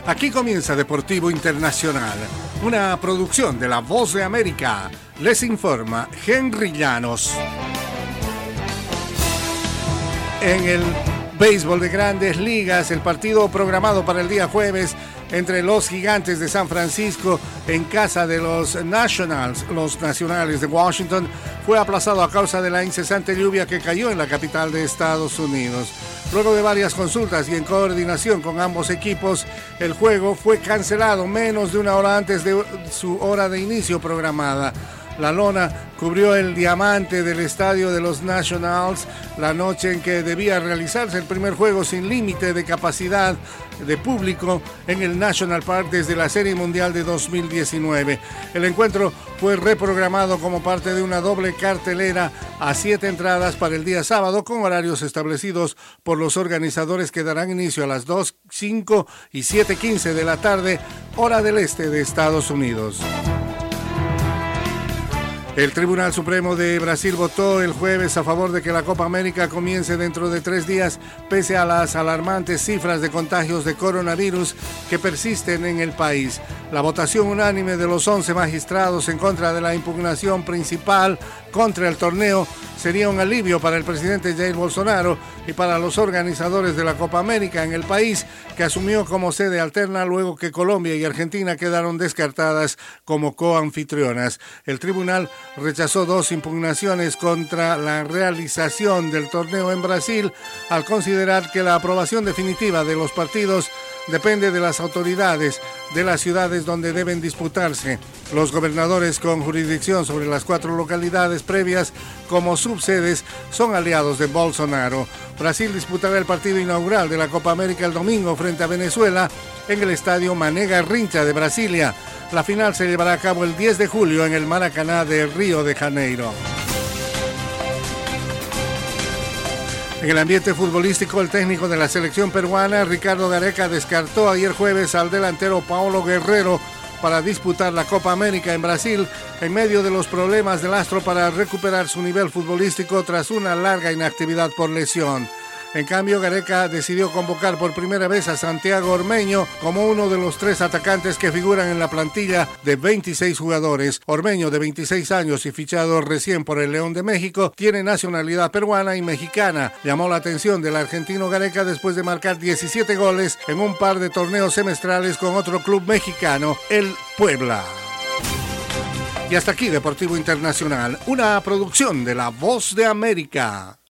Aquí comienza Deportivo Internacional, una producción de La Voz de América. Les informa Henry Llanos. En el béisbol de Grandes Ligas, el partido programado para el día jueves entre los Gigantes de San Francisco en casa de los Nationals de Washington, fue aplazado a causa de la incesante lluvia que cayó en la capital de Estados Unidos. Luego de varias consultas y en coordinación con ambos equipos, el juego fue cancelado menos de una hora antes de su hora de inicio programada. La lona cubrió el diamante del estadio de los Nationals la noche en que debía realizarse el primer juego sin límite de capacidad de público en el National Park desde la Serie Mundial de 2019. El encuentro fue reprogramado como parte de una doble cartelera a 7 entradas para el día sábado, con horarios establecidos por los organizadores que darán inicio a las 2, 5 y 7:15 de la tarde, hora del este de Estados Unidos. El Tribunal Supremo de Brasil votó el jueves a favor de que la Copa América comience dentro de 3 días, pese a las alarmantes cifras de contagios de coronavirus que persisten en el país. La votación unánime de los 11 magistrados en contra de la impugnación principal contra el torneo sería un alivio para el presidente Jair Bolsonaro y para los organizadores de la Copa América en el país, que asumió como sede alterna luego que Colombia y Argentina quedaron descartadas como coanfitrionas. El tribunal rechazó 2 impugnaciones contra la realización del torneo en Brasil, al considerar que la aprobación definitiva de los partidos depende de las autoridades de las ciudades donde deben disputarse. Los gobernadores con jurisdicción sobre las 4 localidades previas como subsedes son aliados de Bolsonaro. Brasil disputará el partido inaugural de la Copa América el domingo frente a Venezuela en el estadio Mané Garrincha de Brasilia. La final se llevará a cabo el 10 de julio en el Maracaná de Río de Janeiro. En el ambiente futbolístico, el técnico de la selección peruana, Ricardo Gareca, descartó ayer jueves al delantero Paolo Guerrero para disputar la Copa América en Brasil en medio de los problemas del astro para recuperar su nivel futbolístico tras una larga inactividad por lesión. En cambio, Gareca decidió convocar por primera vez a Santiago Ormeño como uno de los 3 atacantes que figuran en la plantilla de 26 jugadores. Ormeño, de 26 años y fichado recién por el León de México, tiene nacionalidad peruana y mexicana. Llamó la atención del argentino Gareca después de marcar 17 goles en un par de torneos semestrales con otro club mexicano, el Puebla. Y hasta aquí Deportivo Internacional, una producción de La Voz de América.